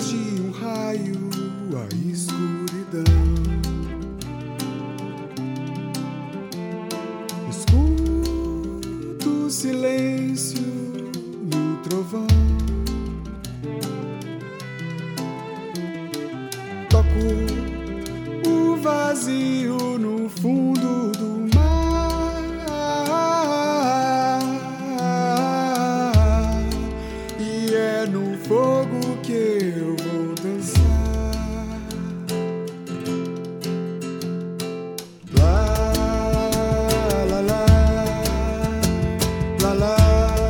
de um raio a escuridão. Escuto o silêncio no trovão. Toco o vazio no fundo do mar. E é no fogo que eu vou dançar. Lá, lá, lá, lá, lá, lá,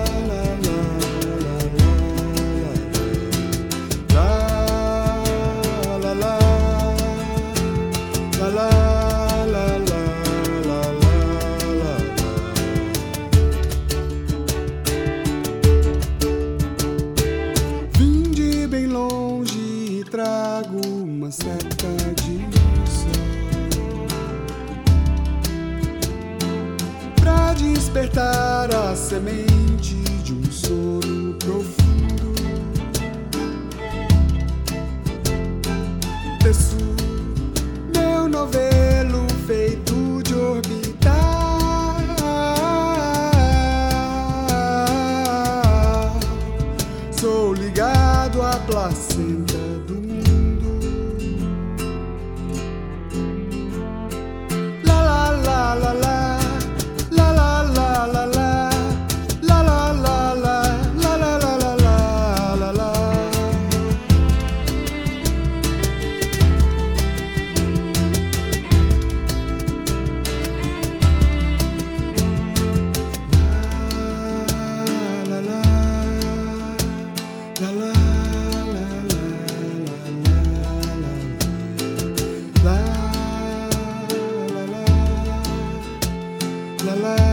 lá, lá, lá, lá, lá, lá. Trago uma seta de sol pra despertar a semente de um sono profundo. Desço meu novelo feito de orbitar. Sou ligado à placenta do mundo. La la la la la, la la la la la, la la la la, la la la la la la. La la la la. La la